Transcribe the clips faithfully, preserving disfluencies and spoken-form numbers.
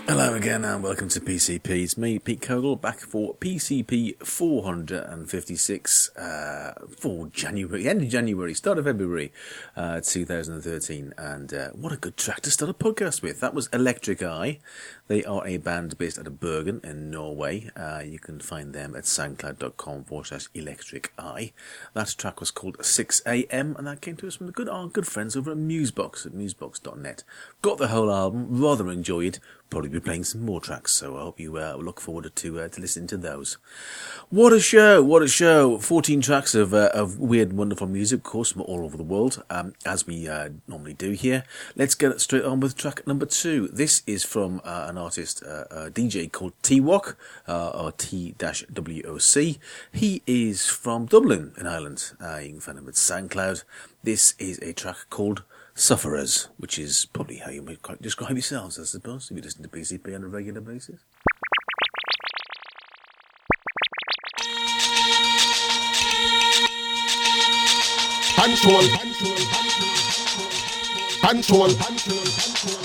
Hello again and welcome to P C P. It's me, Pete Kogel, back for P C P four fifty-six uh, for January, end of January, start of February uh, two thousand thirteen. And uh, what a good track to start a podcast with. That was Electric Eye. They are a band based out of Bergen in Norway. Uh, you can find them at soundcloud.com forward slash Electric Eye. That track was called six a.m. and that came to us from the good, our good friends over at Musebox at musebox dot net. Got the whole album, rather enjoyed. Probably be playing some more tracks, so I hope you uh, look forward to uh, to listening to those. What a show! What a show! fourteen tracks of uh, of weird, wonderful music, of course, from all over the world, um, as we uh, normally do here. Let's get straight on with track number two. This is from uh, an artist, uh, a D J called T-Woc, uh, or T W O C. He is from Dublin in Ireland. Uh, you can find him at SoundCloud. This is a track called Sufferers, which is probably how you might describe yourselves, I suppose, if you listen to P C P on a regular basis. Control, control, control, control, control.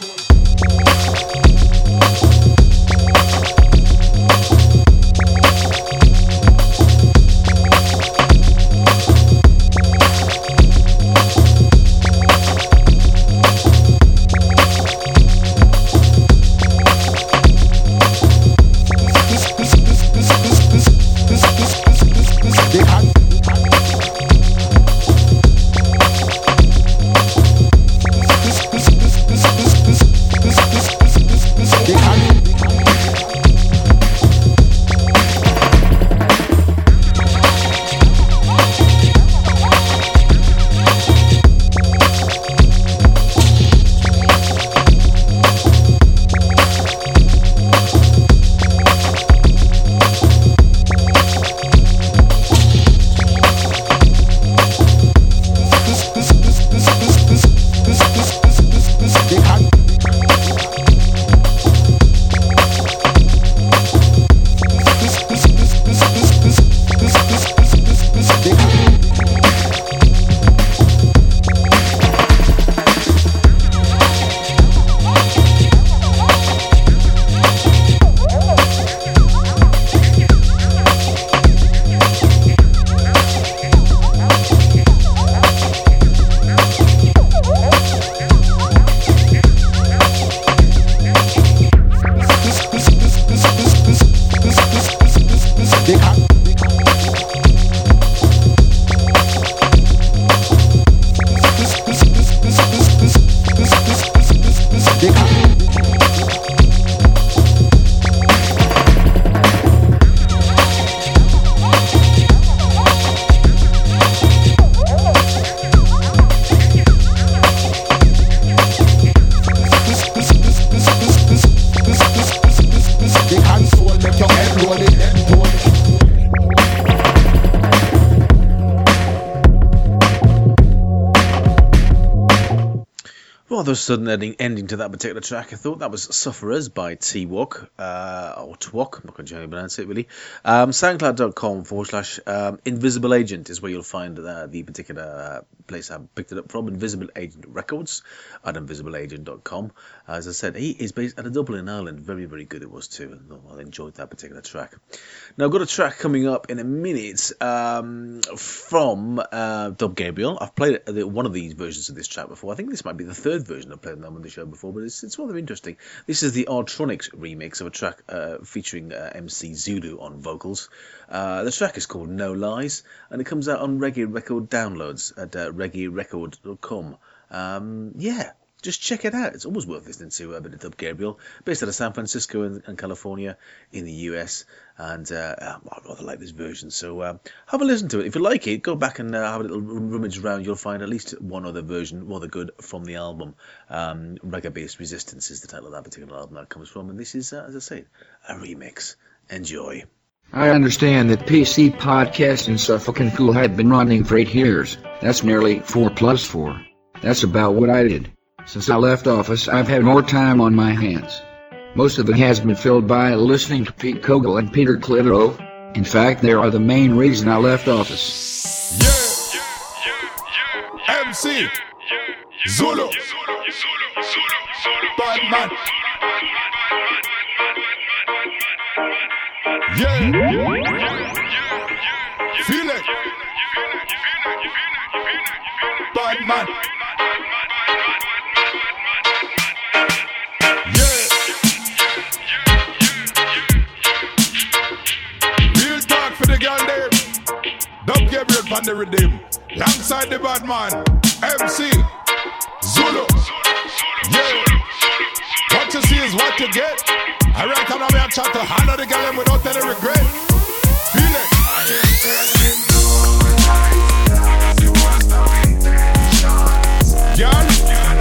Rather sudden ending, ending to that particular track. I thought that was Sufferers by T-Woc, uh, or T-Woc, I'm not going to try to pronounce it really. Um, SoundCloud.com forward slash um, Invisible Agent is where you'll find uh, the particular uh, place I picked it up from, Invisible Agent Records at invisible agent dot com. Uh, as I said, he is based out of Dublin, Ireland. Very, very good it was too. I enjoyed that particular track. Now, I've got a track coming up in a minute um, from uh, Dub Gabriel. I've played one of these versions of this track before. I think this might be the third version I've played them on the show before, but it's, it's rather interesting. This is the Ardtronics remix of a track uh, featuring uh, M C Zulu on vocals. Uh, the track is called No Lies, and it comes out on Reggae Record Downloads at uh, reggae record dot com. Um, yeah. Just check it out. It's always worth listening to a bit of Dub Gabriel, based out of San Francisco and, and California in the U S. And uh, I rather like this version. So uh, have a listen to it. If you like it, go back and uh, have a little rummage around. You'll find at least one other version, rather good, from the album. Um, Reggae-Based Resistance is the title of that particular album that comes from. And this is, uh, as I say, a remix. Enjoy. I understand that P C Podcast in Suffolk and Cool had been running for eight years. That's nearly four plus four. That's about what I did. Since I left office, I've had more time on my hands. Most of it has been filled by listening to Pete Kogel and Peter Clitero. In fact, they are the main reason I left office. Yeah, yeah, yeah, M C, Zulu, Bad Man, Feel it. Bad man. Yeah. Real talk for the girl there. Dub Gabriel from the Redeem. Alongside the bad man. M C. Zulu. Yeah. What you see is what you get. Alright, I'm not chat to handle the girl without any regret. Feel it. Girl.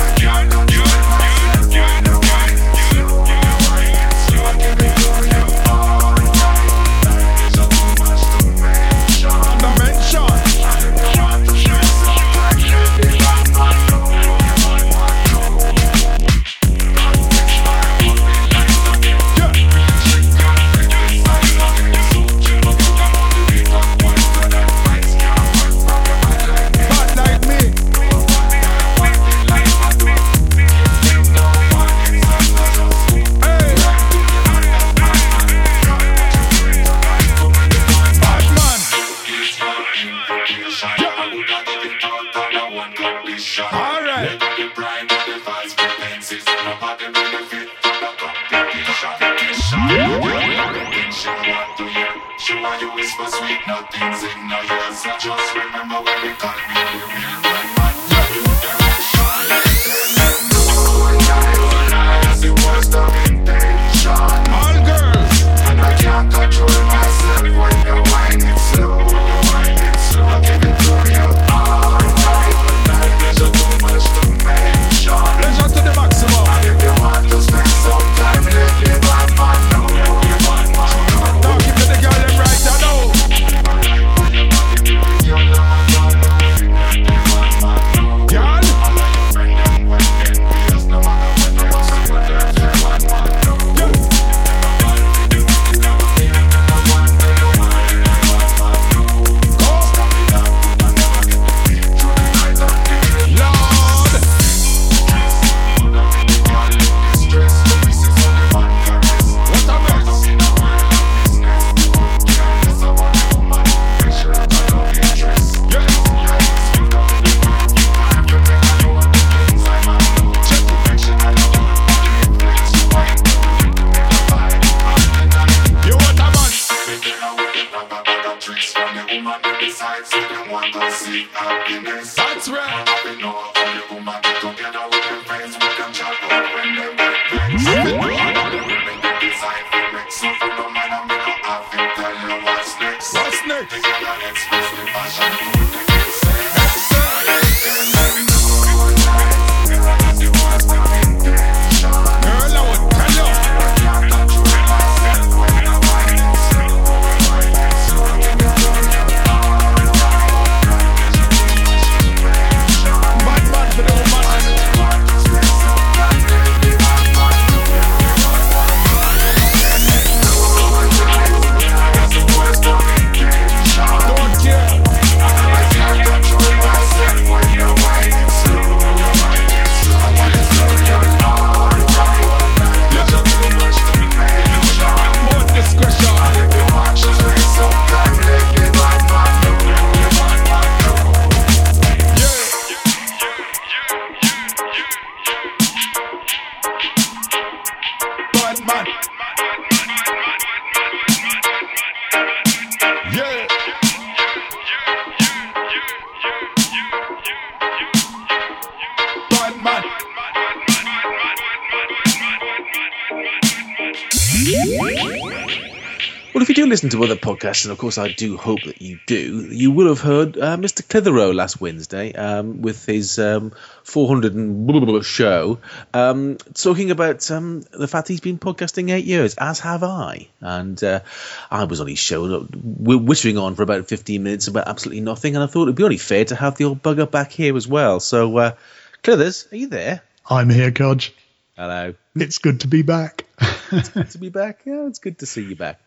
Well, if you do listen to other podcasts, and of course I do hope that you do, you will have heard uh, Mister Clitheroe last Wednesday um, with his um, four hundred and blah, blah, blah show, um, talking about um, the fact he's been podcasting eight years, as have I. And uh, I was on his show, whittering on for about fifteen minutes about absolutely nothing, and I thought it would be only fair to have the old bugger back here as well. So, uh, Clithers, are you there? I'm here, Codge. Hello. It's good to be back. It's good to be back. Yeah, it's good to see you back.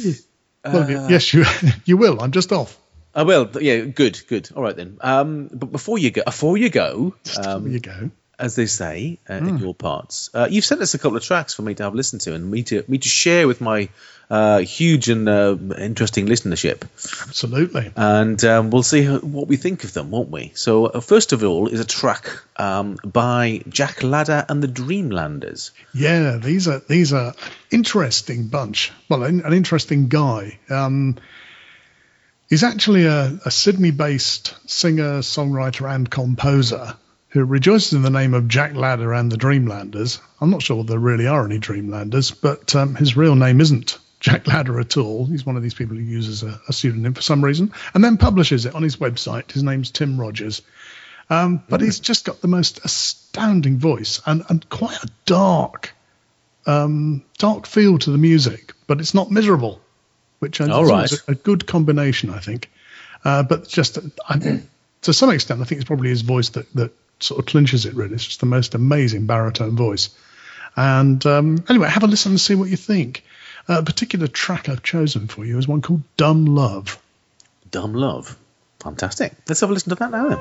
Well, uh, yes, you you will. I'm just off. I will. Yeah, good, good. All right then. Um, but before you go, before you go, Before um, you go, as they say uh, mm. in your parts. Uh, you've sent us a couple of tracks for me to have listened to and me to me to share with my uh, huge and uh, interesting listenership. Absolutely. And um, we'll see how, what we think of them, won't we? So uh, first of all is a track um, by Jack Ladder and the Dreamlanders. Yeah, these are these are interesting bunch. Well, an, an interesting guy. Um, he's actually a, a Sydney-based singer, songwriter, and composer who rejoices in the name of Jack Ladder and the Dreamlanders. I'm not sure there really are any Dreamlanders, but um, his real name isn't Jack Ladder at all. He's one of these people who uses a, a pseudonym for some reason, and then publishes it on his website. His name's Tim Rogers. Um, but he's just got the most astounding voice and, and quite a dark, um, dark feel to the music, but it's not miserable, which is right. a, a good combination, I think. Uh, but just I, to some extent, I think it's probably his voice that, that sort of clinches it, really. It's just the most amazing baritone voice. And um, anyway, have a listen and see what you think. Uh, a particular track I've chosen for you is one called Dumb Love. Dumb Love. Fantastic. Let's have a listen to that now then.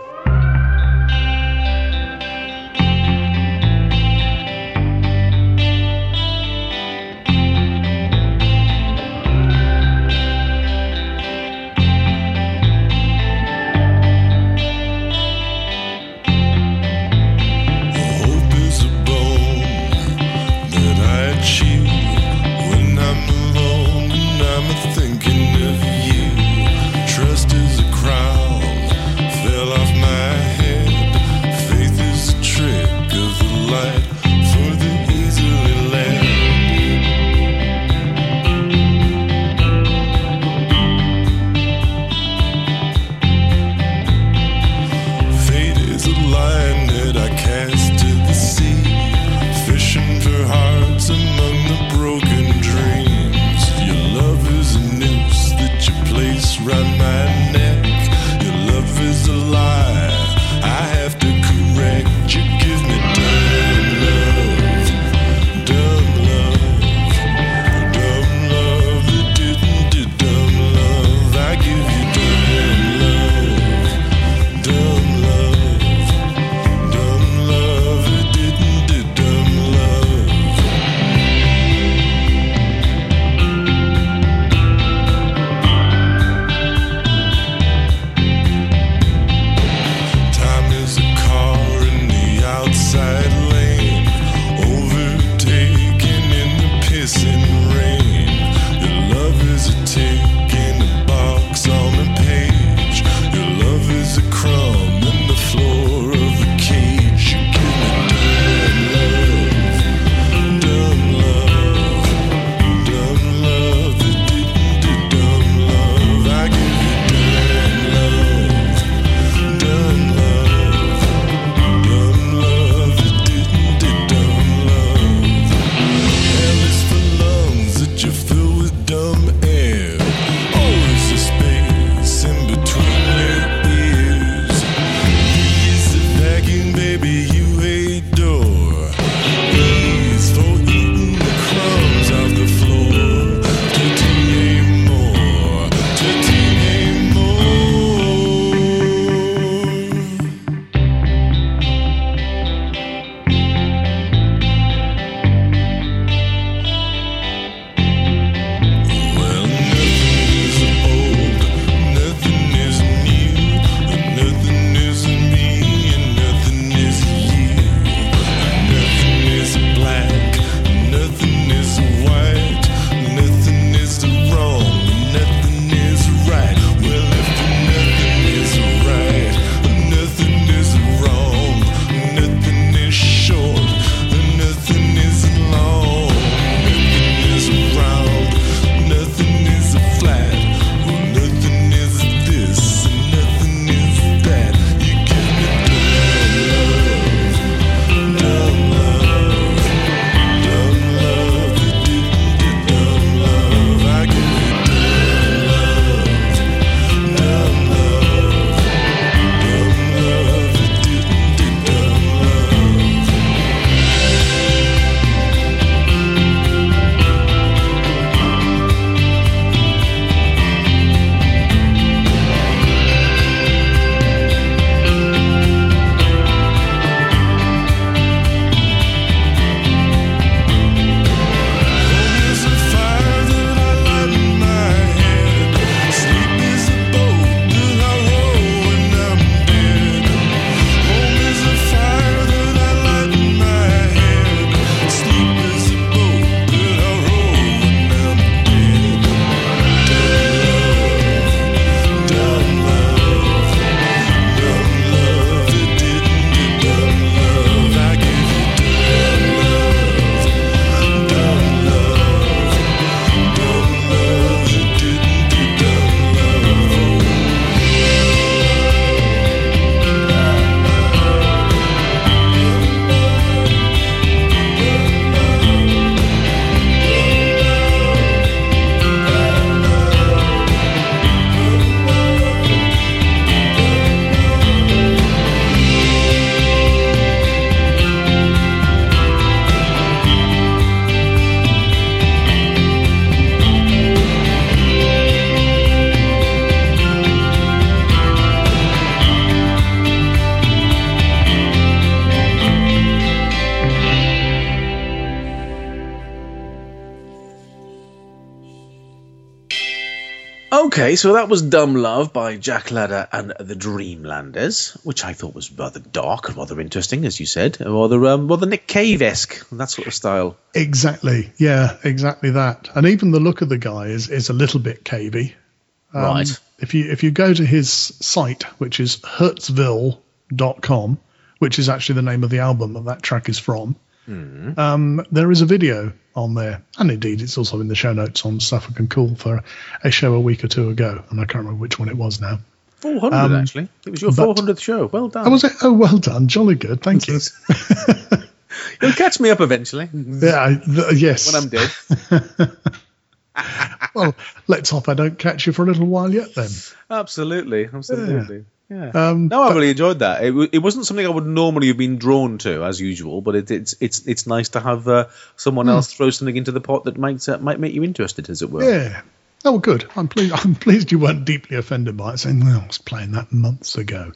Thinking of you, trust is a crown, fell off my Okay, so that was Dumb Love by Jack Ladder and the Dreamlanders, which I thought was rather dark and rather interesting, as you said, rather um, rather Nick Cave-esque, that sort of style. Exactly, yeah, exactly that. And even the look of the guy is, is a little bit cavey. Um, Right. If you if you go to his site, which is hurtsville dot com, which is actually the name of the album that that track is from, Mm. um, there is a video on there. And indeed, it's also in the show notes on Suffolk and Cool for a show a week or two ago. And I can't remember which one it was now. four hundred, Um, actually. It was your but- four hundredth show. Well done. Oh, was it? Oh, well done. Jolly good. Thank you. You'll catch me up eventually, Yeah, I- th- yes. when I'm dead. Well, let's hope I don't catch you for a little while yet then. Absolutely, absolutely. Yeah. Um, no, I but- really enjoyed that. It, w- it wasn't something I would normally have been drawn to, as usual, but it, it's it's it's nice to have uh, someone else throw something into the pot that might uh, might make you interested, as it were. Yeah. Oh, good. I'm pleased. I'm pleased you weren't deeply offended by it, saying, "Well, I was playing that months ago."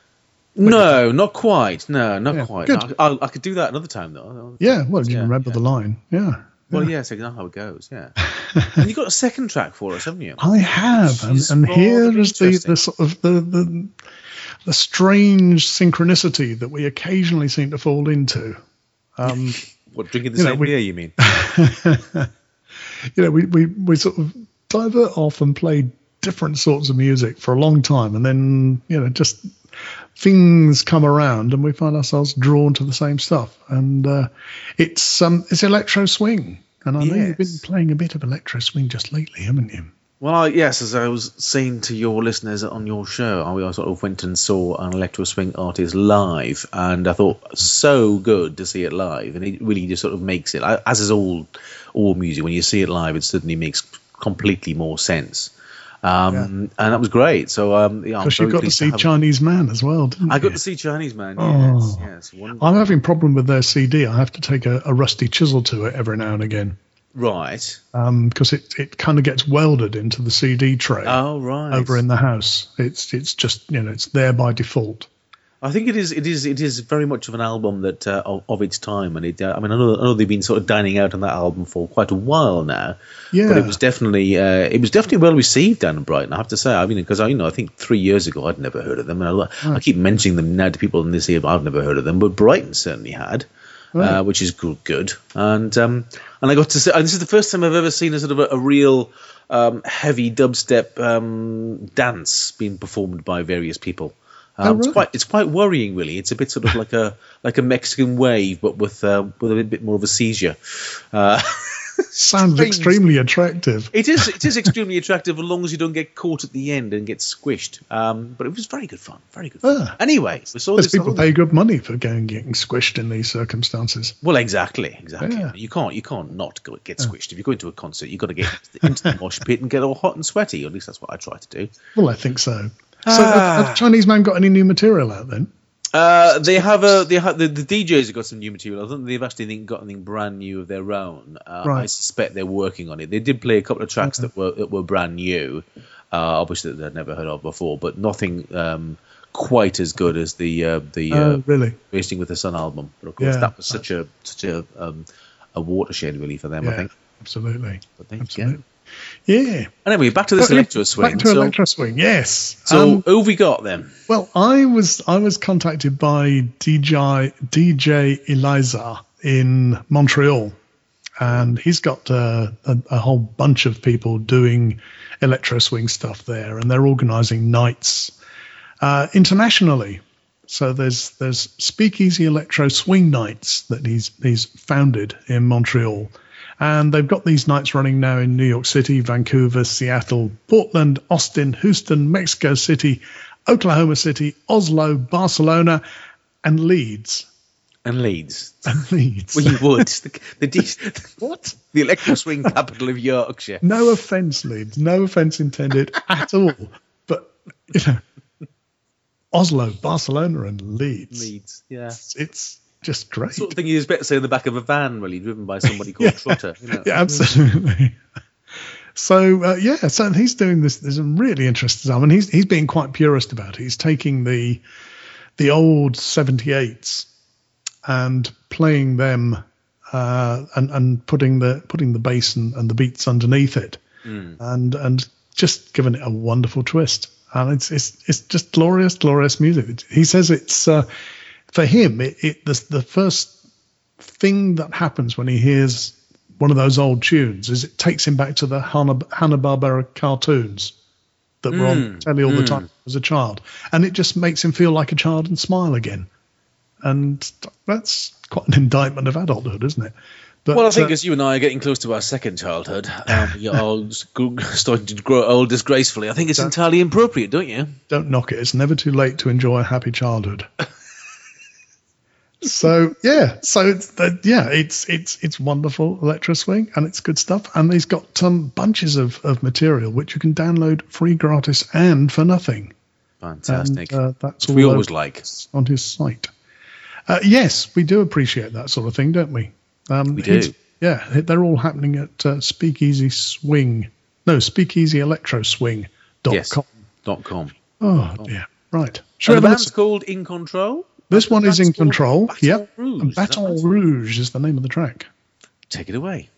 No, not quite. No, not Yeah, quite. good. I, I, I could do that another time, though. Yeah. Well, you Yeah, remember yeah. the line. Yeah. Well, yes, I know how it goes. Yeah, and you got a second track for us, haven't you? I have, and, is and rather here is the, interesting. the sort of the, the the strange synchronicity that we occasionally seem to fall into. Um, What, drinking the You know, same we- beer? You mean? you know, we, we, we sort of divert off and play different sorts of music for a long time, and then, you know, just things come around and we find ourselves drawn to the same stuff. And uh, it's um it's electro swing. And I know you've been Yes. playing a bit of electro swing just lately, haven't you? Well, I, yes, as I was saying to your listeners on your show, I sort of went and saw an electro swing artist live, and I thought so good to see it live, and it really just sort of makes it, as is all all music, when you see it live, it certainly makes completely more sense. Um, Yeah. And that was great. So, um, yeah, I'm Because you very got to pleased see have- Chinese Man as well, didn't I you? got to see Chinese Man. Yes, Oh. yes, wonderful. I'm having a problem with their C D. I have to take a, a rusty chisel to it every now and again. Right. Because it, it kind of gets welded into the C D tray Oh, right. over in the house. It's it's just, you know, it's there by default. I think it is. It is. It is very much of an album that uh, of, of its time, and it. Uh, I mean, I know, I know they've been sort of dining out on that album for quite a while now. Yeah. But it was definitely. Uh, it was definitely well received down in Brighton. I have to say. I mean, because I, you know, I think three years ago I'd never heard of them, and I, I keep mentioning them now to people in this area. I've never heard of them, but Brighton certainly had. Uh, which is good, good, and um, and I got to see. And this is the first time I've ever seen a sort of a, a real um, heavy dubstep um, dance being performed by various people. Um, Oh, It's right. quite it's quite worrying, really. It's a bit sort of like a like a Mexican wave, but with uh, with a bit more of a seizure. Uh, Sounds strange. extremely attractive. It is it is extremely attractive as long as you don't get caught at the end and get squished. Um, but it was very good fun, very good fun. Ah. Anyway, we saw There's this. people whole- pay good money for going getting squished in these circumstances. Well, exactly, exactly. Yeah. You can't, you can't not go get squished. If you're going to a concert, you've got to get into the, into the mosh pit and get all hot and sweaty. Or at least that's what I try to do. Well, I think so. So, Ah. have, have Chinese Man got any new material out then? Uh, they have a, they have the, the D Js have got some new material. I don't think they've actually got anything brand new of their own. Uh, I Right. suspect they're working on it. They did play a couple of tracks that were that were brand new, uh, obviously that I'd never heard of before, but nothing um, quite as good as the uh, the uh, Oh, really? Racing with the Sun album. But of course, Yeah. that was such a such a um, a watershed really for them. I Yeah, think. absolutely. But there you go. Absolutely. Yeah. Anyway, back to this But, yeah, electro swing. Back to so, electro swing, yes. so Um, who have we got then? well, I was I was contacted by D J D J Eliza in Montreal, and he's got uh, a, a whole bunch of people doing electro swing stuff there, and they're organising nights uh, internationally. So there's there's Speakeasy Electro Swing Nights that he's he's founded in Montreal. And they've got these nights running now in New York City, Vancouver, Seattle, Portland, Austin, Houston, Mexico City, Oklahoma City, Oslo, Barcelona, and Leeds. And Leeds. And Leeds. Well, you would. the, the, D- what? The electro swing capital of Yorkshire. No offence, Leeds. No offence intended at all. But, you know, Oslo, Barcelona, and Leeds. Leeds, yeah. It's, it's just great. Sort of thing you expect to say in the back of a van, really, driven by somebody called Trotter. You know? Yeah, absolutely. So uh, yeah, so he's doing this. There's some really interesting stuff, and he's he's being quite purist about it. He's taking the the old seventy-eights and playing them uh, and and putting the putting the bass and, and the beats underneath it, Mm. and and just given it a wonderful twist. And it's it's it's just glorious, glorious music. He says it's uh, for him. It, it the the first thing that happens when he hears one of those old tunes is it takes him back to the Hanna Hanna-Barbera cartoons that were Mm, on telly all the mm. time as a child, and it just makes him feel like a child and smile again. And that's quite an indictment of adulthood, isn't it? But, Well, I think uh, as you and I are getting close to our second childhood, um, you're all gr- starting to grow old disgracefully. I think it's entirely inappropriate, don't you? don't knock it. It's never too late to enjoy a happy childhood. So yeah, so it's uh, yeah, it's it's it's wonderful electro swing, and it's good stuff. And he's got um, bunches of, of material which you can download free, gratis, and for nothing. Fantastic. And, uh, that's all we always over like. on his site. Uh, yes, we do appreciate that sort of thing, don't we? Um, We do. he's- Yeah, they're all happening at uh, Speakeasy Swing. No, Speakeasy Electro Swing dot Yes. com. Dot com. Oh dear. Right. So Shall the we have a band's listen? called In Control. This one is That's in called control. Baton Yep. Rouge, And is that Baton right? Rouge is the name of the track. Take it away.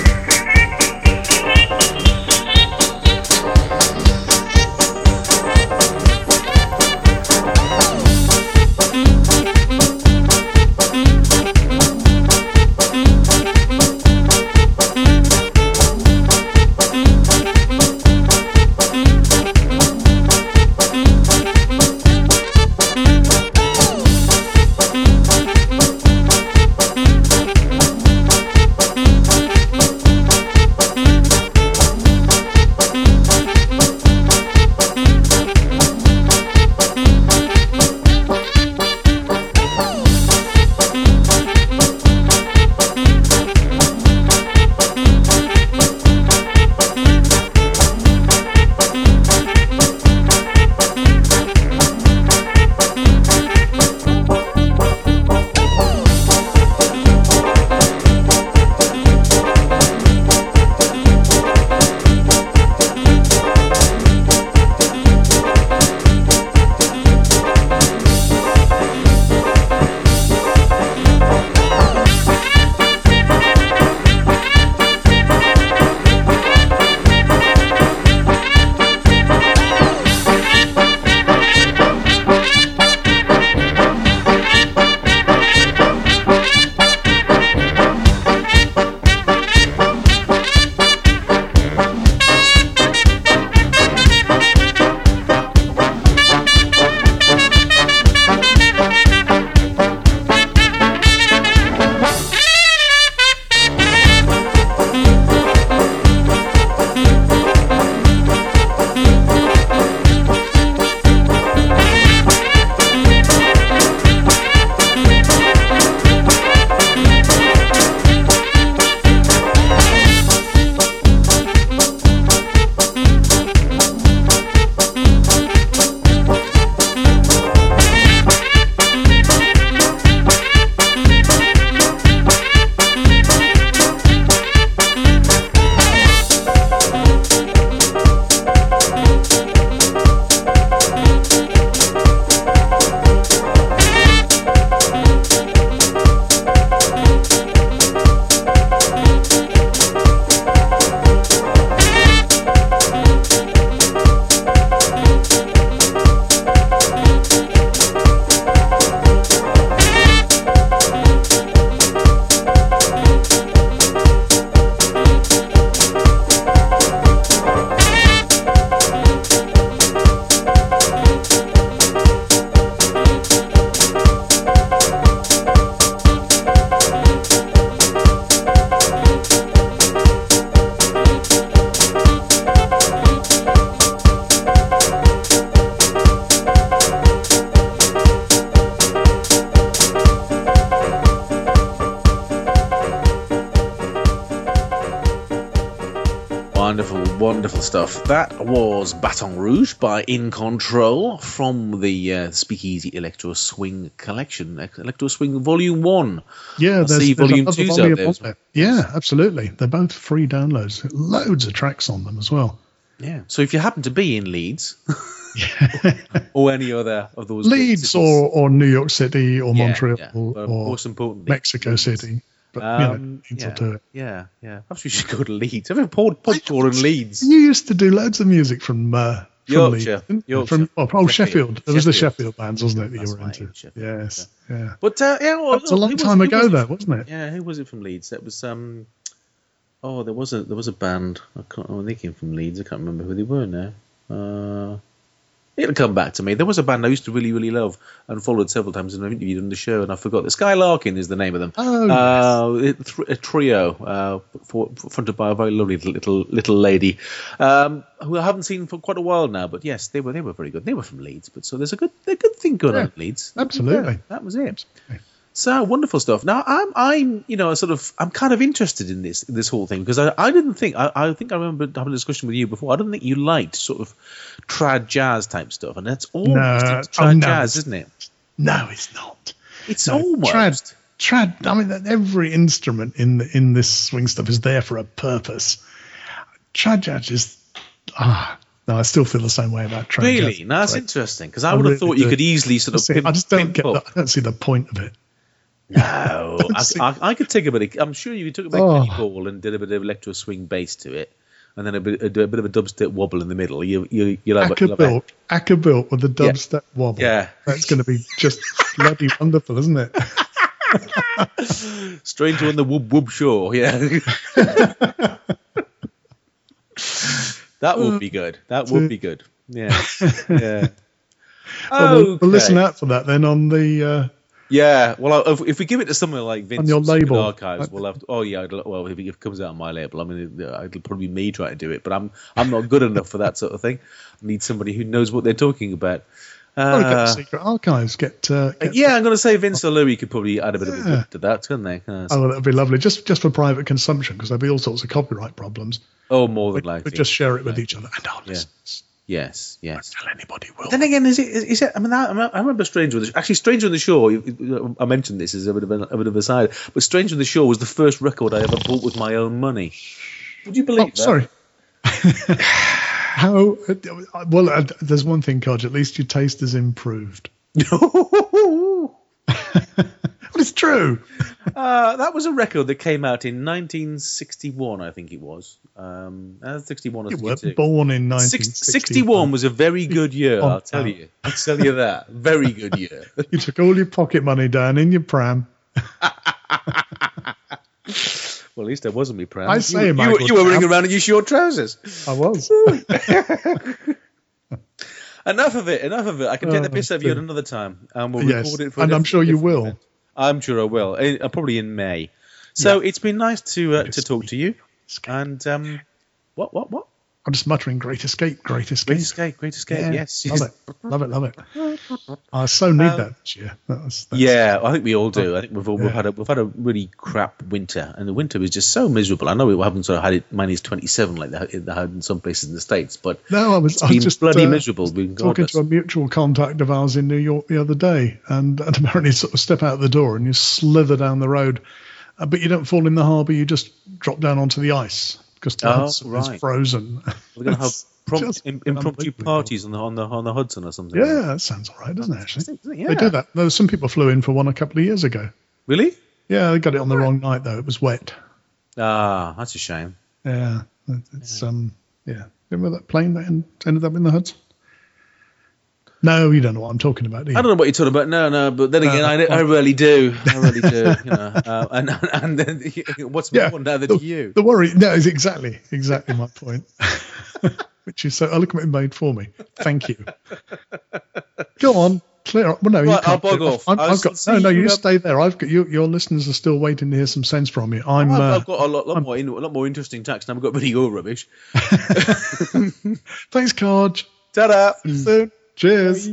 Thank Wonderful stuff. That was Baton Rouge by In Control from the uh, Speakeasy Electro Swing Collection, Electro Swing Volume One. Yeah, I there's, see there's Volume another Two's volume out there. on as well. there. Yeah, absolutely. They're both free downloads. Loads of tracks on them as well. Yeah. So if you happen to be in Leeds or any other of those Leeds cities, or, or New York City or Yeah, Montreal yeah. or, But or most importantly, Mexico Leeds. City. But, Um, you know, Leeds yeah, will do it. yeah, yeah. Perhaps we should go to Leeds. Have you ever poured pub tour in Leeds? You used to do loads of music from, uh, from Yorkshire, Leeds. didn't you? Yorkshire. From, oh, oh, Sheffield. Sheffield. There was the Sheffield. Sheffield bands, wasn't it, that That's you were right, into? Sheffield, Yes, yeah. But uh, yeah, well, That was a long who time who ago, it though, wasn't it? Yeah, who was it from Leeds? That was um. Oh, there was a there was a band. I can't. Oh, they came from Leeds. I can't remember who they were now. Uh, it'll come back to me. There was a band I used to really really love and followed several times and I've interviewed on the show, and I forgot. The Skylarkin is the name of them. Oh, uh, it- th- a trio uh, for, fronted by a very lovely little little, little lady, um, who I haven't seen for quite a while now. But yes, they were they were very good. They were from Leeds, but so there's a good a good thing going Yeah, on in Leeds. absolutely. Yeah, that was it. So wonderful stuff. Now I'm, I'm, you know, sort of, I'm kind of interested in this, this whole thing because I, I didn't think, I, I think I remember having a discussion with you before. I didn't think you liked sort of trad jazz type stuff, and that's almost No, it's trad oh, no, jazz, it's- isn't it? No, it's not. It's No, almost. Trad, trad, I mean, that every instrument in the, in this swing stuff is there for a purpose. Trad jazz is, ah, no, I still feel the same way about trad Really? jazz. No, that's Right. interesting because I I would have really thought you do. could easily sort of. See, Pimp, I just don't pimp get. up. The, I don't see the point of it. No, I, see- I, I could take a bit. Of, I'm sure you took a bit Oh. of Kenny Ball and did a bit of electro swing bass to it, and then a bit, a, a bit of a dubstep wobble in the middle. You, you, you'll have, you'll have a- Acca-built, Acca-built with the dubstep wobble. Yeah. That's going to be just bloody wonderful, isn't it? Stranger on the Whoop Whoop Shore, yeah. That would be good. That would be good. Yeah. Yeah. Well, we'll, we'll listen Okay. out for that then on the. Uh, Yeah. Well, if, if we give it to somewhere like Vince On your from Secret label. Archives, we'll have to, oh yeah. I'd, well, if it comes out on my label, I mean, it- it'll probably be me trying to do it, but I'm I'm not good enough for that sort of thing. I need somebody who knows what they're talking about. oh, get the Uh, secret archives. Get. Uh, get yeah, I'm going to say Vince or Louis could probably add a bit of a Yeah. bit to that, couldn't they? Uh, Oh, well, that'd be lovely. Just just for private consumption, because there'll be all sorts of copyright problems. oh, more than But, likely. but just share it with each other. And our listeners. Yes, yes. Tell anybody will. Then again, is it? Is it? I mean, I, I remember Stranger on the actually Stranger on the Shore. I mentioned this as a bit of a, a bit of a side, but Stranger on the Shore was the first record I ever bought with my own money. Would you believe Oh, that? sorry. How? uh, Well, uh, there's one thing, Codge. At least your taste has improved. Well, it's true. uh, that was a record that came out in nineteen sixty-one, I think it was. Um, uh, sixty-one or You were sixty-two. born in nineteen Six, sixty-one. sixty-one was a very good year, Oh, I'll tell wow. you. I'll tell you that. Very good year. You took all your pocket money down in your pram. Well, at least I wasn't me proud. I You say, were- you, were, Michael you were running Trapp. around in your short trousers. I was. Enough of it. Enough of it. I can take the Oh, piss out of you at dear. another time, and we'll Yes, record it for. a and I'm different- sure you different will. event. I'm sure I will. Uh, probably in May. So Yeah. it's been nice to uh, to Great talk to you. Escape. And um, what what what? I'm just muttering, great escape, great escape. Great escape. Great escape. Yeah, Yes. Love yes. it. Love it, love it. I so need Um, that this year. That was, that's, Yeah, I think we all do. I think we've all, we've Yeah. had a we've had a really crap winter, and the winter was just so miserable. I know we haven't sort of had it minus twenty-seven like they they had in some places in the States, but No, I was, it's I been was just bloody uh, miserable. Being talking godless. to a mutual contact of ours in New York the other day, and, and apparently sort of step out the door and you slither down the road, uh, but you don't fall in the harbour, you just drop down onto the ice because the Oh, Hudson right. is frozen. We're going to have It's prompt, just im- impromptu unbelievable. parties on the on the on the Hudson or something. Yeah, that sounds all right, doesn't it, actually? Yeah. They do that. There were some people flew in for one a couple of years ago. Really? Yeah, they got it on the wrong night, though. It was wet. Ah, that's a shame. Yeah, it's um, yeah. Remember that plane that en- ended up in the Hudson? No, you don't know what I'm talking about, do you? I don't know what you're talking about. No, no. But then again, I, I really do. I really do. You know. Uh, and and then what's Yeah, more now than the, you? the worry, no, is exactly, exactly my point. Which is so eloquently made for me. Thank you. Go on, clear up. Well, no, you Right, I'll can't clear bog it off. I'm, I'll I've got see no, no. you You up- stay there. I've got you, your listeners are still waiting to hear some sense from you. I'm. I've, Uh, I've got a lot, lot more, in, a lot more interesting tracks, and I've got video rubbish. thanks, Carge. Ta-da! See you soon. Cheers.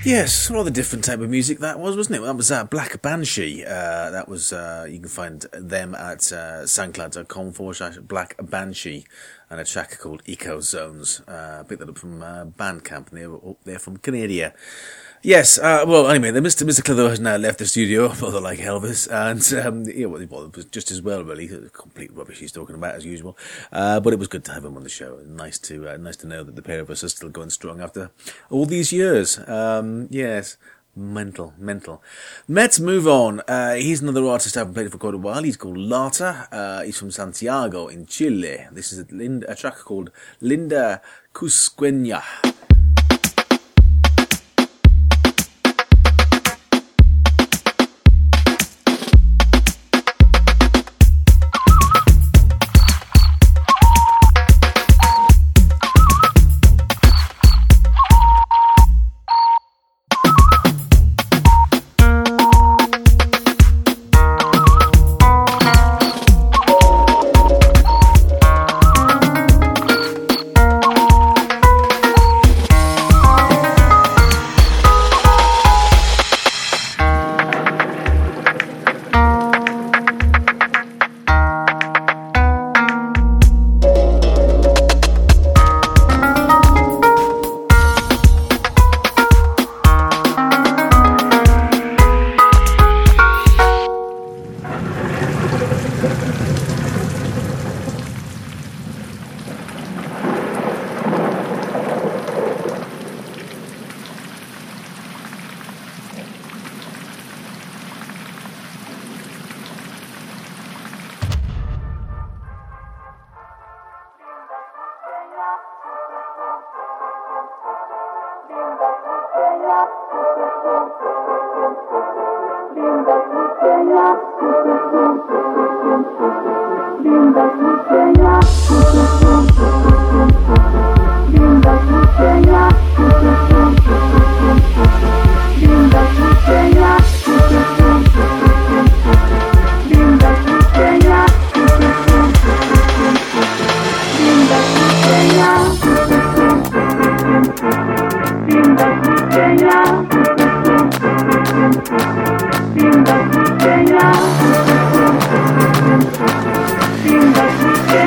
Yes, rather different type of music that was, wasn't it? That was uh, Black Banshee. Uh, that was, uh, you can find them at uh, soundcloud.com forward slash Black Banshee, and a track called Eco Zones. Uh, picked that up from uh, Bandcamp, and they were up there from Canada. Yes, uh, well, anyway, the Mister Mister Clitho has now left the studio, rather like Elvis, and, um, yeah, well, it was just as well, really. Complete rubbish he's talking about, as usual. Uh, but it was good to have him on the show. Nice to, uh, nice to know that the pair of us are still going strong after all these years. Um, yes. Mental, mental. Let's move on. Uh, he's another artist I haven't played for quite a while. He's called Lata. Uh, he's from Santiago in Chile. This is a, Linda, a track called Linda Cusqueña. Linda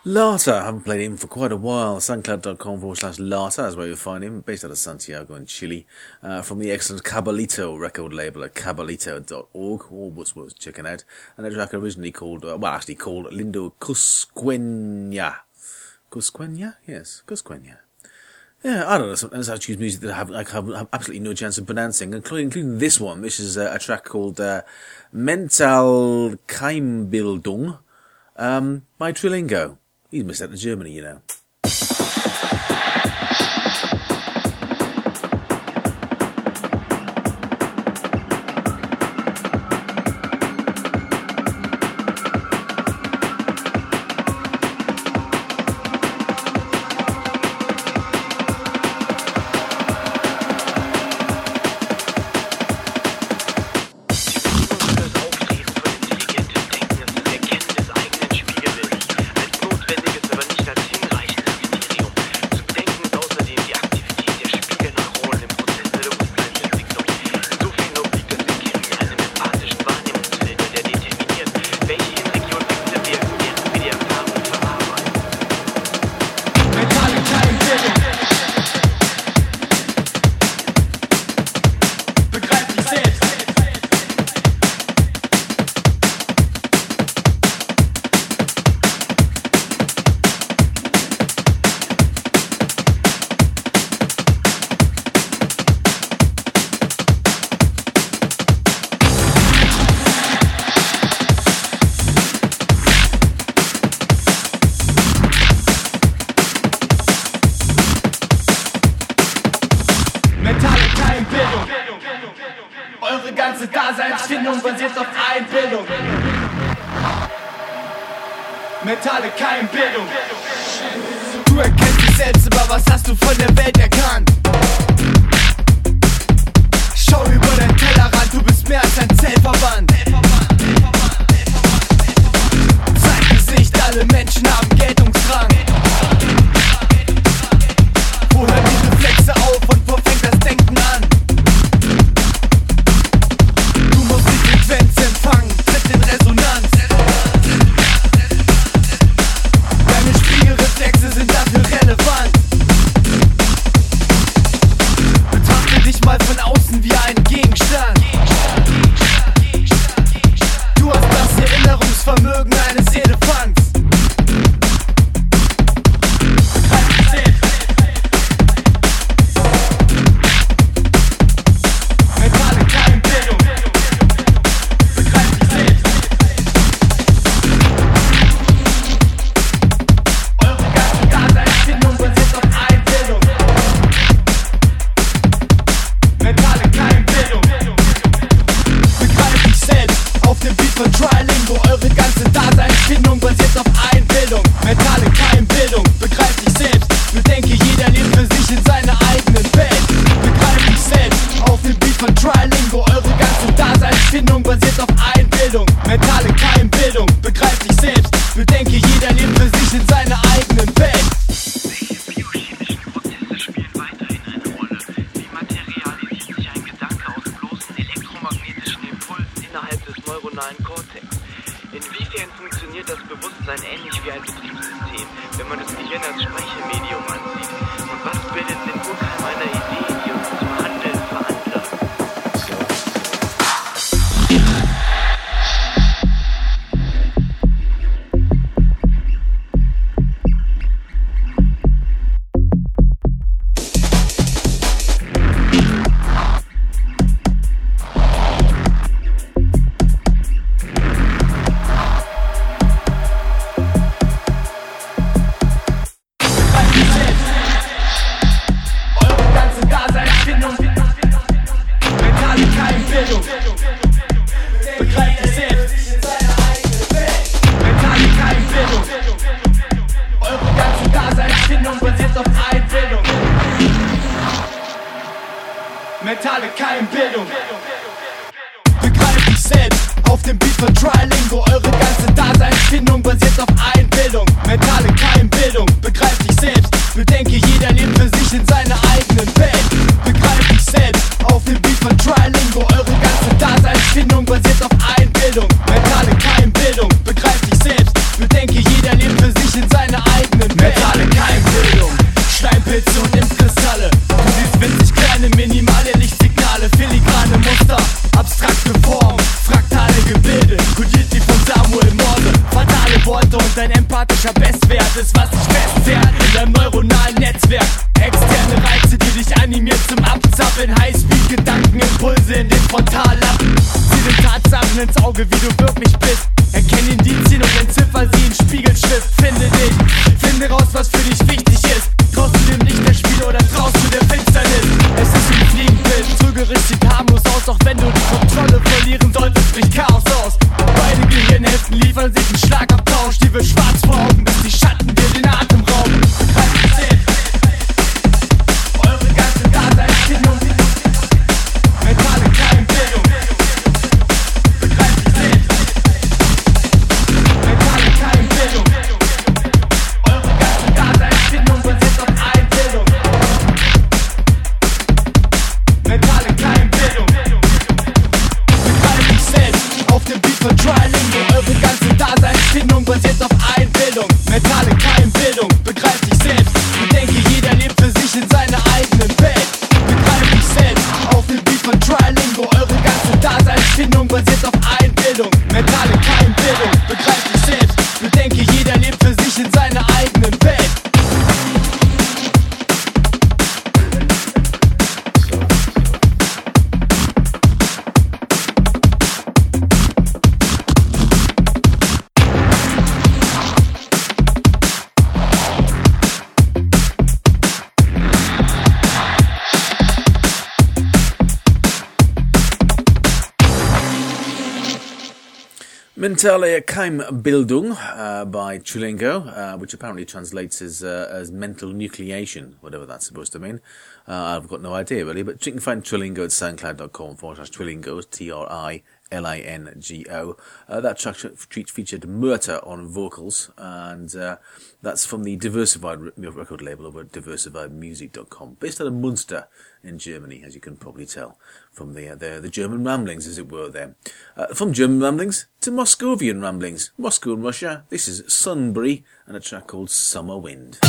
Lata, I haven't played him for quite a while. SoundCloud.com forward slash Lata is where you'll find him, based out of Santiago in Chile, uh, from the excellent Cabalito record label at cabalito dot org, all what's worth checking out. And a track originally called, uh, well, actually called Lindo Cusqueña. Cusqueña? Yes, Cusqueña. Yeah, I don't know, sometimes I choose music that I have, I have, have absolutely no chance of pronouncing, including, including this one, which is uh, a track called uh, Mental Keimbildung um, by Trilingo. He's missed out to Germany, you know. Daseinsfindung basiert auf Einbildung. Mentale Keimbildung. Du erkennst dich selbst, aber was hast du von der Welt erkannt? Schau über dein Tellerrand, du bist mehr als ein Zellverband. Zeig Gesicht, alle Menschen haben Geltungsdrang. Wo hören die Reflexe auf und wo fängt das Denken an? Du musst die Frequenz empfangen, tritt in Resonanz. Deine Spiegelreflexe sind dafür relevant. Betrachte dich mal von außen wie einen Gegenstand. Du hast das Erinnerungsvermögen eines Elefants. Mentale Keimbildung. Begreif dich selbst auf dem Beat von Trilingo. Eure ganze Daseinsfindung basiert auf Einbildung. Mentale Keimbildung. Begreif dich selbst. Bedenke, jeder lebt für sich in seiner eigenen Welt. Begreif dich selbst auf dem Beat von Trilingo. Eure ganze Daseinsfindung basiert auf Einbildung. Mentale Keimbildung. Begreif dich selbst. Bedenke, jeder lebt für sich in seiner ist, was dich festzerrt in deinem neuronalen Netzwerk. Externe Reize, die dich animieren zum Abzappeln. Highspeed-Gedanken, Impulse in den Frontallappen. Sieh den Tatsachen ins Auge, wie du wirklich bist. Erkenn Indizien und entziffer sie in Spiegelschrift. Finde dich, finde raus, was für dich wichtig ist. Traust du dem Licht der Spiele oder traust du der Finsternis? Es ist wie ein Fliegenbild, trügerisch sieht harmlos aus. Auch wenn du die Kontrolle verlieren solltest, bricht Chaos aus. Beide Gehirnhälften liefern sich einen Schlagabtausch. Die wird schwarz vor Augen, bis die Schatten dir den Atem rauben. Begreif die Zähne, eure ganze Daseinsfindung, mentale Kleinbildung. Begreif die Zähne, mentale Kleinbildung. Eure ganze Daseinsfindung basiert auf Einbildung. Mentale Kleinbildung. Begreif dich selbst auf dem Beat von Trilingo. Eure ganze Daseinsfindung basiert auf Einbildung. Mentale Kleinbildung. Begreif dich selbst. Bedenke, jeder lebt für sich in seiner eigenen Welt. Begreif dich selbst auf dem Beat von Trilingo. Eure ganze Daseinsfindung basiert auf Einbildung. Mentale Kleinbildung. Begreif dich selbst. Bedenke, jeder lebt für sich in seiner eigenen Welt. Mentale Keimbildung uh, by Trilingo, uh, which apparently translates as uh, as mental nucleation, whatever that's supposed to mean. Uh, I've got no idea really, but you can find Trilingo at soundcloud.com forward slash Trilingo, T R I L I N G O. Uh, that track featured Murta on vocals, and uh, that's from the Diversified record label over at diversified music dot com, based out of Munster in Germany, as you can probably tell from the uh, the, the German ramblings, as it were there. Uh, from German ramblings to Moscovian ramblings. Moscow and Russia, this is Sunbury and a track called Summer Wind.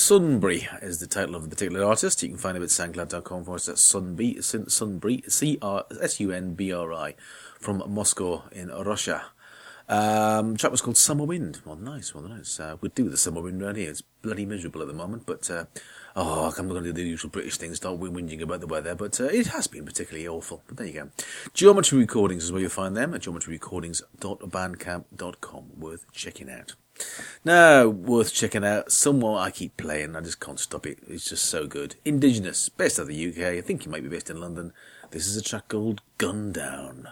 Sunbury is the title of the particular artist. You can find him at soundcloud.com forward slash Sunbury, Sunbury, C R S U N B R I, from Moscow in Russia. Um, the track was called Summer Wind. Well, nice, well, nice. Uh, we'd do the summer wind around here. It's bloody miserable at the moment, but, uh, oh, I'm not going to do the usual British thing, start whinging about the weather, but uh, it has been particularly awful. But there you go. Geometry Recordings is where you'll find them at geometry recordings dot bandcamp dot com. Worth checking out. Now, worth checking out, someone I keep playing, I just can't stop it. It's just so good. Indigenous, based out of the U K. I think he might be based in London. This is a track called Gun Down.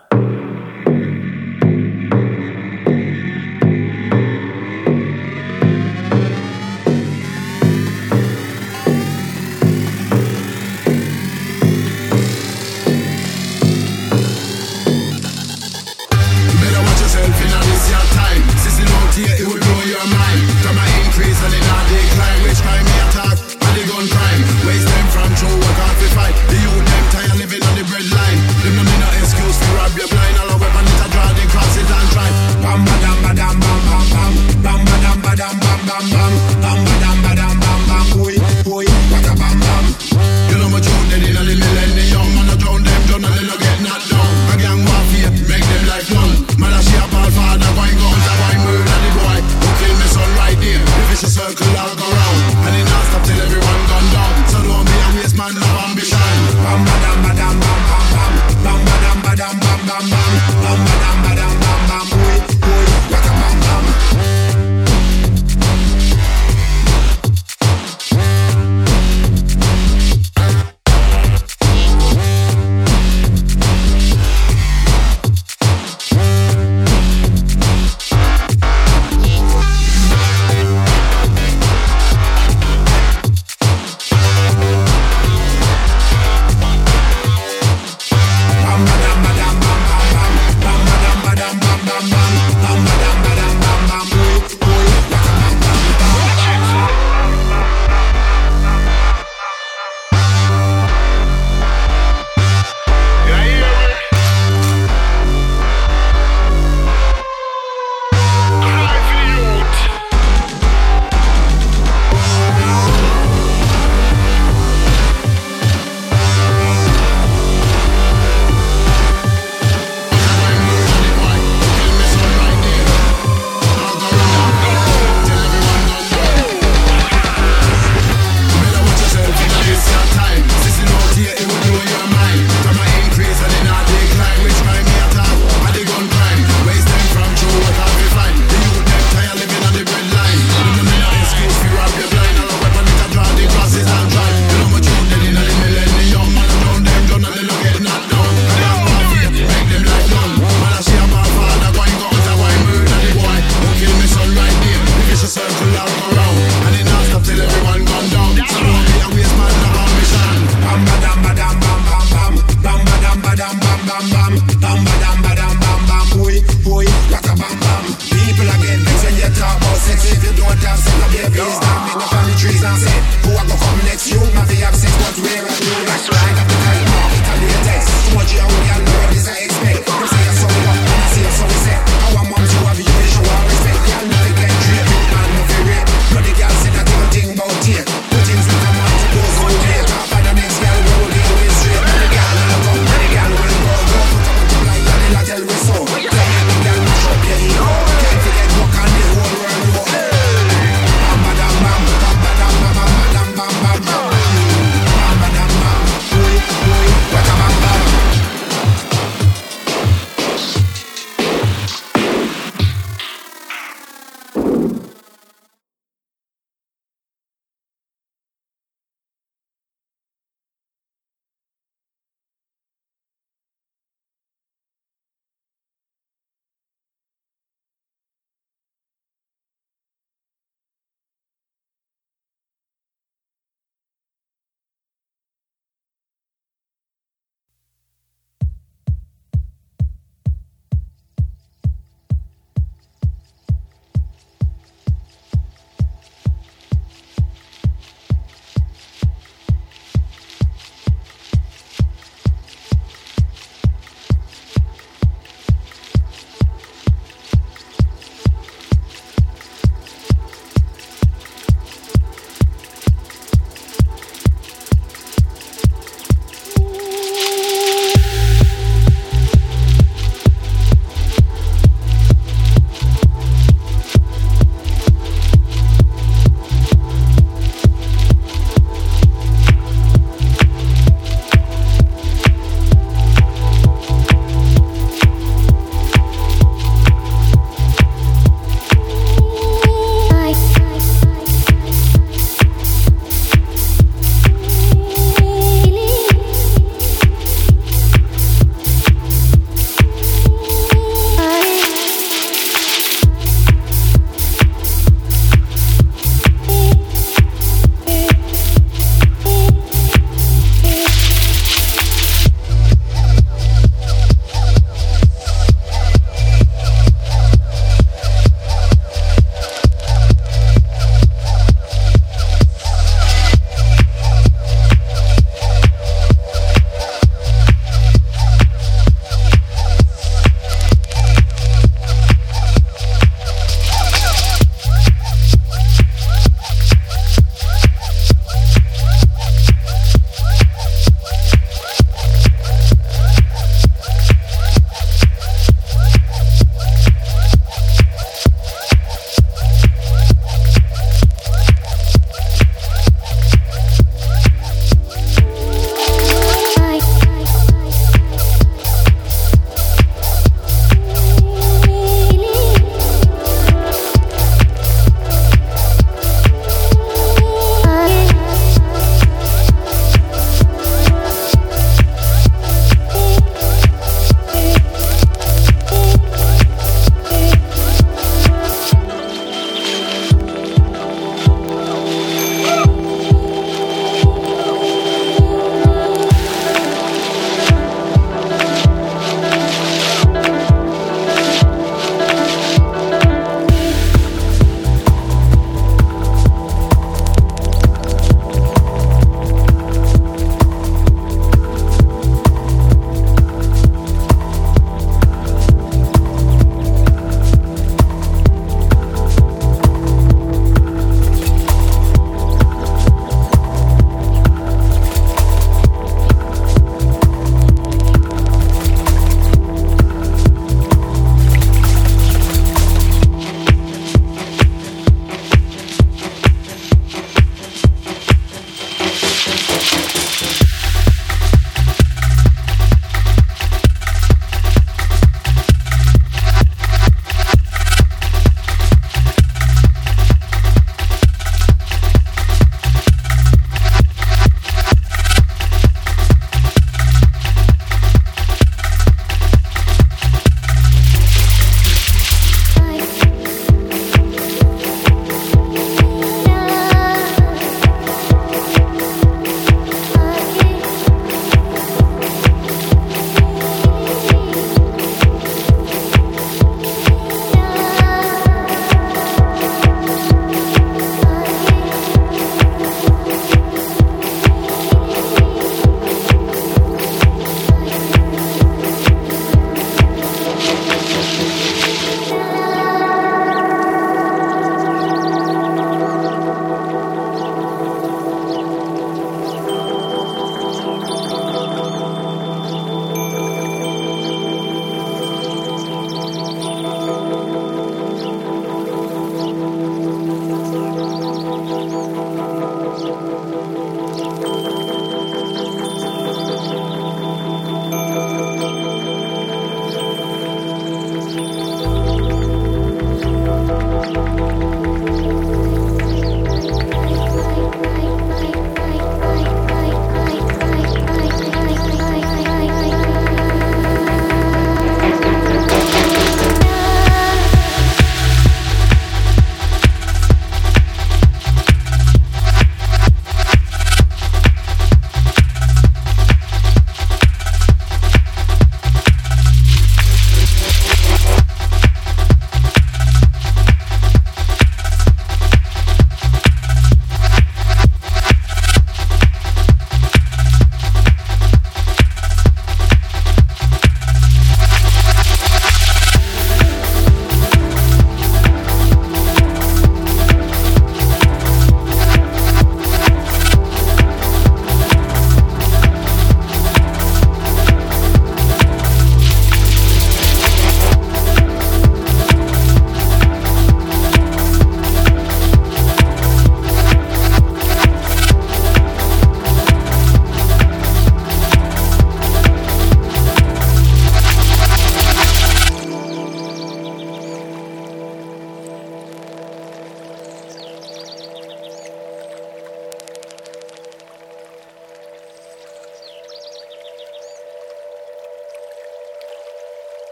Here it will blow your mind. Come and increase and it not decline. Which crime we attack? And the gun crime. Waste them from true, what can't we fight? The youth them tired living on the bread line. Them no need no excuse to rob your blind.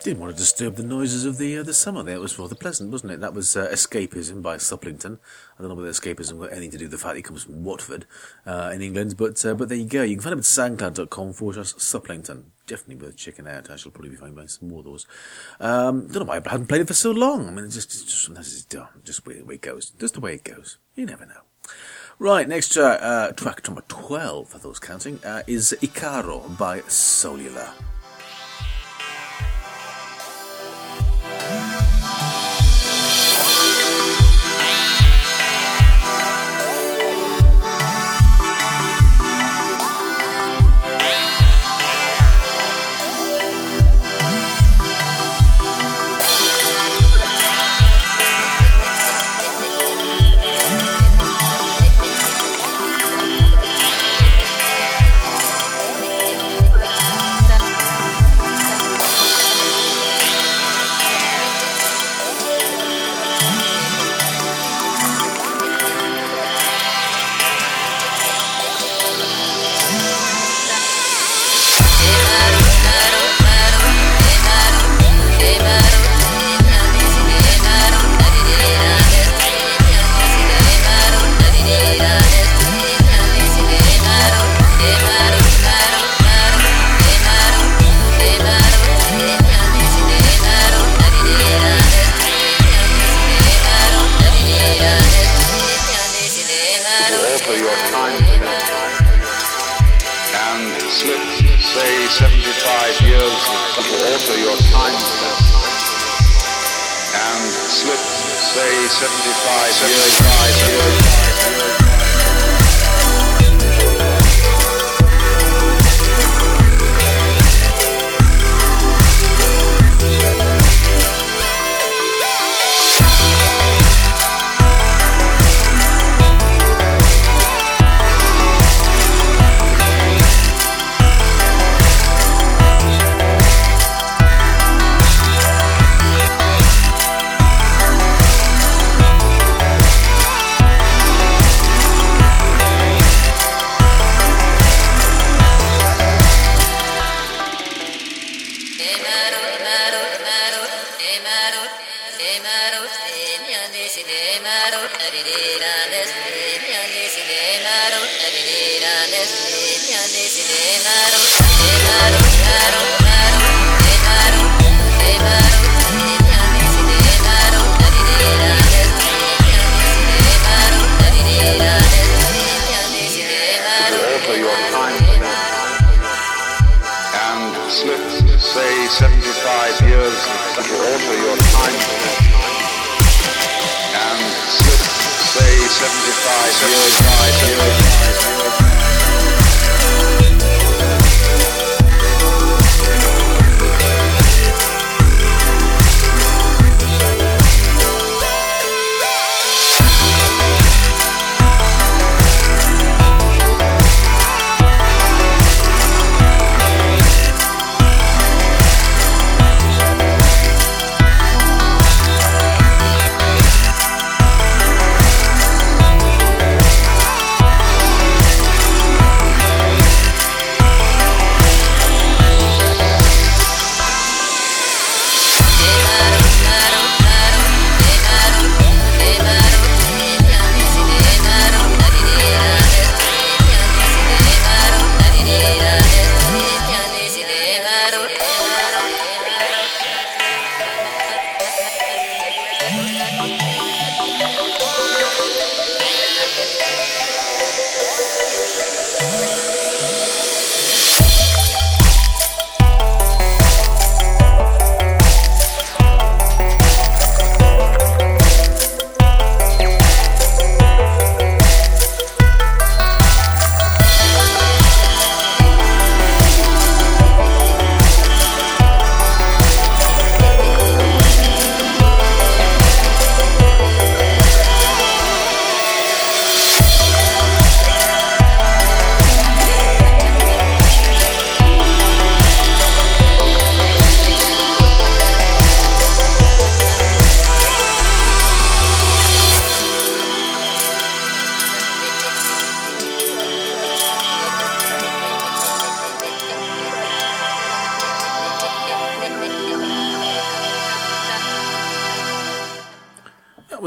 Didn't want to disturb the noises of the uh, the summer there. It was rather pleasant, wasn't it? That was uh, Escapism by Supplington. I don't know whether Escapism got anything to do with the fact he comes from Watford uh, in England, but uh, but there you go. You can find him at soundcloud.com forward slash Supplington. Definitely worth checking out. I shall probably be finding some more of those. Um, don't know why I haven't played it for so long. I mean, it's just, it's just sometimes it's done. Just the way it goes. Just the way it goes. You never know. Right, next uh, uh, track number twelve, for those counting, uh, is Icaro by Solula.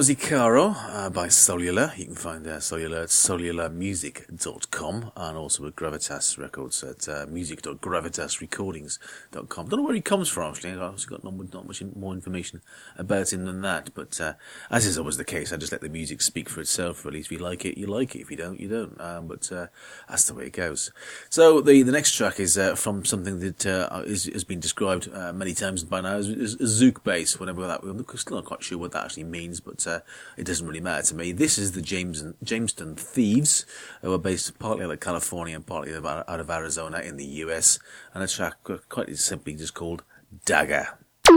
was Icaro uh, by Cellular. You can find uh, Cellular at cellular music dot com and also at Gravitas Records at uh, music dot gravitas recordings dot com. Don't know where he comes from, actually. I've obviously got not, not much more information about him than that. But uh, as is always the case, I just let the music speak for itself. Really, if you like it, you like it. If you don't, you don't. Um, but uh, that's the way it goes. So the the next track is uh, from something that uh, is, has been described uh, many times by now as, as, as Zouk bass. Whenever that, I'm still not quite sure what that actually means, but uh, it doesn't really matter to me. This is the James Jamestown Thieves, who are based partly out of California and partly out of Arizona in the U S, and a track quite simply just called Dagger.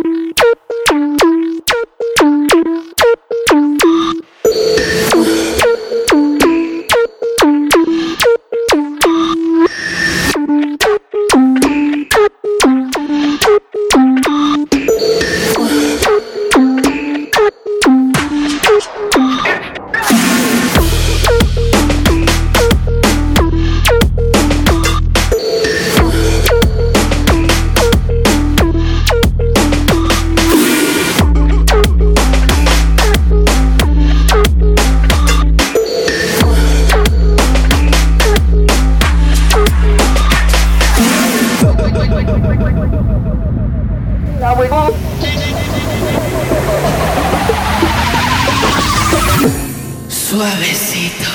Suavecito.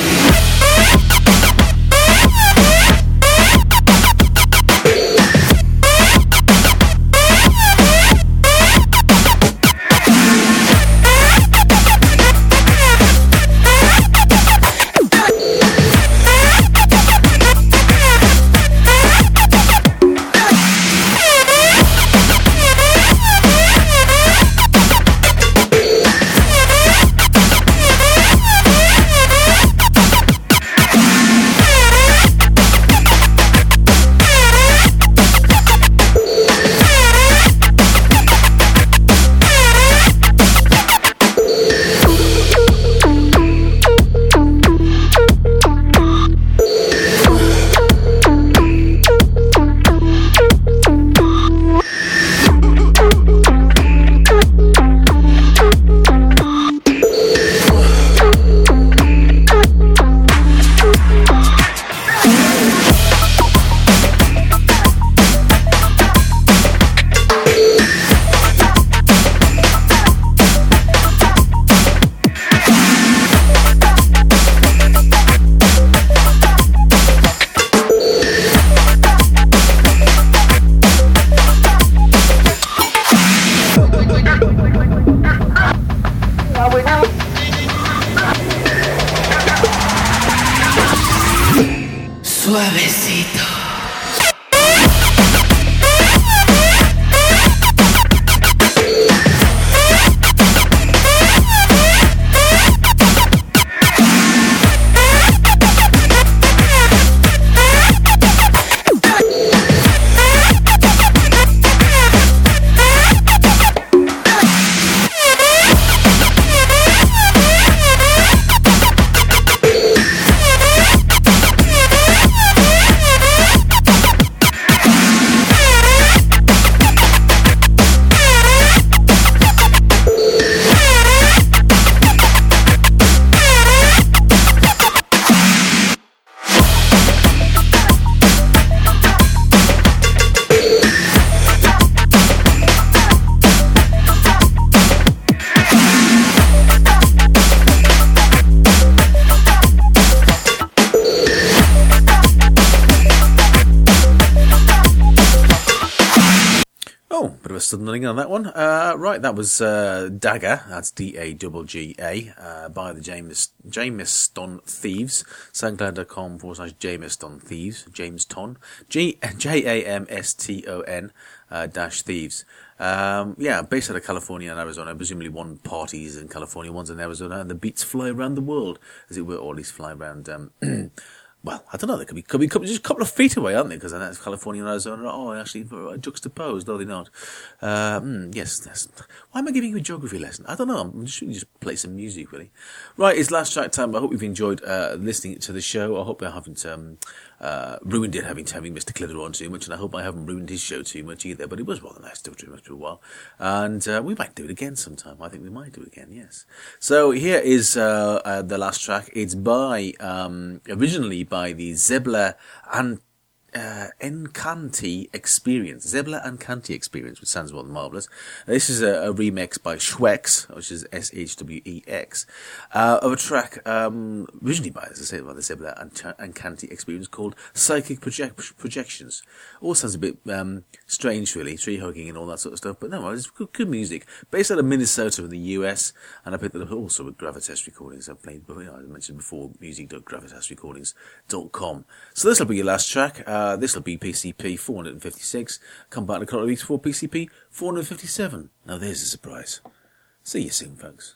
Suavecito. Nothing on that one. Uh, right, that was uh, Dagger. That's D A G G A uh, by the James Jamestown Thieves. SoundCloud.com forward slash Jamestown Thieves. Jamestown. J A M S T O N uh, dash Thieves. Um, yeah, based out of California and Arizona. Presumably one party's in California, one's in Arizona, and the beats fly around the world, as it were, or at least fly around. Um, Well, I don't know. They could be, could be just a couple of feet away, aren't they? Because I know it's California and Arizona. Oh, actually, juxtaposed. No, they're not. Uh, mm, yes, yes. Why am I giving you a geography lesson? I don't know. I'm just just play some music, really. Right, it's last track time. I hope you've enjoyed uh, listening to the show. I hope I haven't um, uh, ruined it having having Mister Clitter on too much, and I hope I haven't ruined his show too much either. But it was rather nice to do it for a while, and uh, we might do it again sometime. I think we might do it again. Yes. So here is uh, uh, the last track. It's by um, originally by the Zebla and. Uh, Encanti Experience, Zebla Encanti Experience, which sounds rather marvellous. This is a, a remix by Schwex, which is S H W E X, uh, of a track um, originally by, as I said, by the Zebla Encanti Experience called Psychic Project- Projections. All sounds a bit um, strange, really, tree hugging and all that sort of stuff, but no, it's good, good music. Based out of Minnesota in the U S, and I picked it up also with Gravitas Recordings. I've played, you know, I mentioned before, music dot gravitas recordings dot com. So this will be your last track. Uh, Uh, this will be P C P four fifty-six. Come back to Color Weeks for P C P four fifty-seven. Now there's a surprise. See you soon, folks.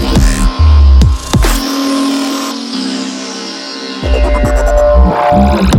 We'll be right back.